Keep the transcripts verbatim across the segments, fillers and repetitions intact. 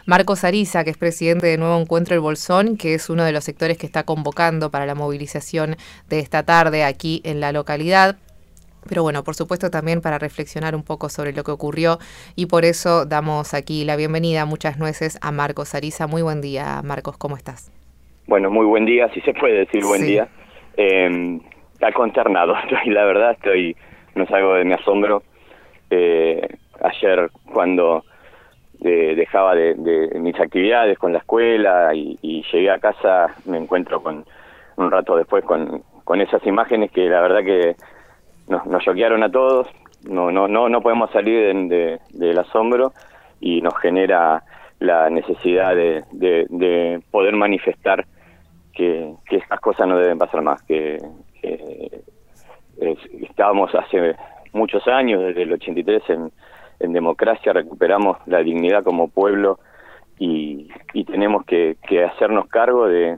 Marcos Ariza, que es presidente de Nuevo Encuentro El Bolsón, que es uno de los sectores que está convocando para la movilización de esta tarde aquí en la localidad. Pero bueno, por supuesto también para reflexionar un poco sobre lo que ocurrió y por eso damos aquí la bienvenida, muchas nueces, a Marcos Ariza. Muy buen día, Marcos, ¿cómo estás? Bueno, muy buen día, si se puede decir buen Sí. día. Eh, está consternado, estoy, la verdad, estoy, no salgo de mi asombro. Eh, ayer cuando eh, dejaba de, de mis actividades con la escuela y, y llegué a casa, me encuentro con un rato después con, con esas imágenes que la verdad que nos, nos choquearon a todos. No, no, no, no podemos salir de, de, del asombro y nos genera la necesidad de, de, de poder manifestar que, que estas cosas no deben pasar más, que, que eh, estábamos hace muchos años, desde el ochenta y tres, en, en democracia, recuperamos la dignidad como pueblo y, y tenemos que, que hacernos cargo de,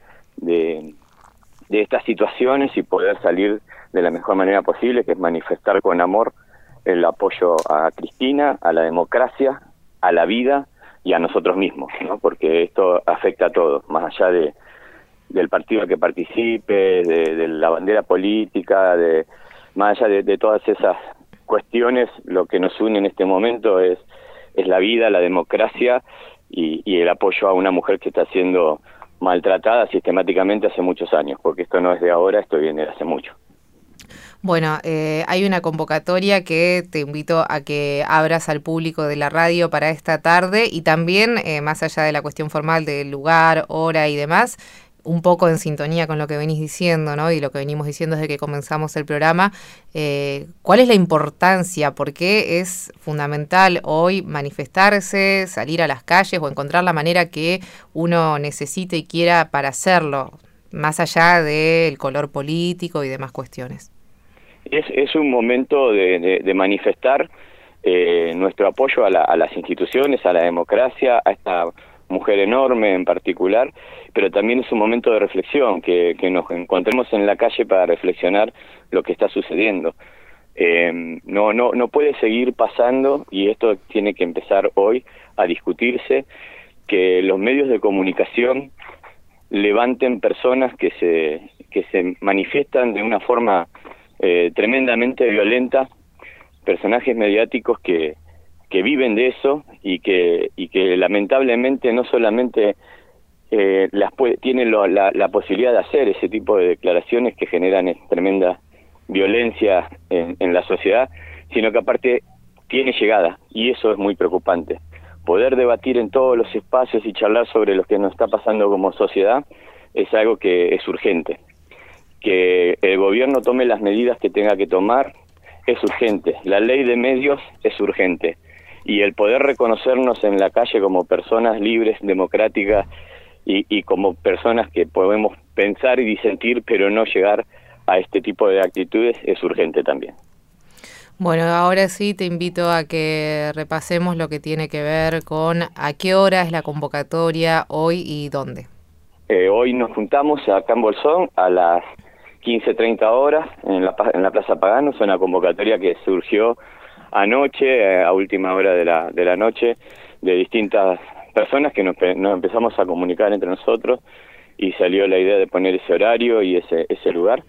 de, de estas situaciones y poder salir de la mejor manera posible, que es manifestar con amor el apoyo a Cristina, a la democracia, a la vida y a nosotros mismos, ¿no? Porque esto afecta a todos, más allá de del partido que participe, de, de la bandera política, de más allá de, de todas esas cuestiones, lo que nos une en este momento es, es la vida, la democracia y, y el apoyo a una mujer que está siendo maltratada sistemáticamente hace muchos años, porque esto no es de ahora, esto viene de hace mucho. Bueno, eh, hay una convocatoria que te invito a que abras al público de la radio para esta tarde y también, eh, más allá de la cuestión formal del lugar, hora y demás, un poco en sintonía con lo que venís diciendo, ¿no? Y lo que venimos diciendo desde que comenzamos el programa, eh, ¿cuál es la importancia? ¿Por qué es fundamental hoy manifestarse, salir a las calles o encontrar la manera que uno necesite y quiera para hacerlo, más allá del color político y demás cuestiones? Es, es un momento de, de, de manifestar eh, nuestro apoyo a, la, a las instituciones, a la democracia, a esta mujer enorme en particular, pero también es un momento de reflexión, que, que nos encontremos en la calle para reflexionar lo que está sucediendo. Eh, no, no, no puede seguir pasando, y esto tiene que empezar hoy a discutirse, que los medios de comunicación levanten personas que se, que se manifiestan de una forma eh, tremendamente violenta, personajes mediáticos que que viven de eso y que y que lamentablemente no solamente eh, las puede, tienen lo, la, la posibilidad de hacer ese tipo de declaraciones que generan tremenda violencia en, en la sociedad, sino que aparte tiene llegada, y eso es muy preocupante. Poder debatir en todos los espacios y charlar sobre lo que nos está pasando como sociedad es algo que es urgente. Que el gobierno tome las medidas que tenga que tomar es urgente. La ley de medios es urgente. Y el poder reconocernos en la calle como personas libres, democráticas y, y como personas que podemos pensar y disentir, pero no llegar a este tipo de actitudes, es urgente también. Bueno, ahora sí te invito a que repasemos lo que tiene que ver con a qué hora es la convocatoria hoy y dónde. Eh, hoy nos juntamos acá en Bolsón a las quince treinta horas en la, en la Plaza Pagano. Es una convocatoria que surgió anoche, a última hora de la, de la noche, de distintas personas que nos, nos empezamos a comunicar entre nosotros y salió la idea de poner ese horario y ese, ese lugar.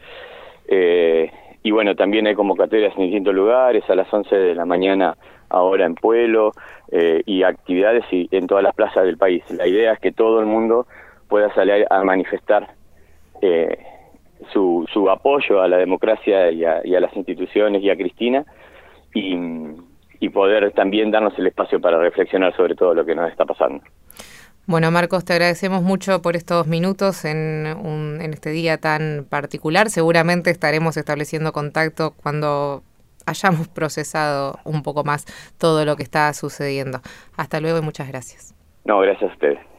Eh, y bueno, también hay convocatorias en distintos lugares, a las once de la mañana ahora en Pueblo, eh, y actividades y, en todas las plazas del país. La idea es que todo el mundo pueda salir a manifestar eh, su, su apoyo a la democracia y a, y a las instituciones y a Cristina, Y, y poder también darnos el espacio para reflexionar sobre todo lo que nos está pasando. Bueno, Marcos, te agradecemos mucho por estos minutos en, un, en este día tan particular. Seguramente estaremos estableciendo contacto cuando hayamos procesado un poco más todo lo que está sucediendo. Hasta luego y muchas gracias. No, gracias a ustedes.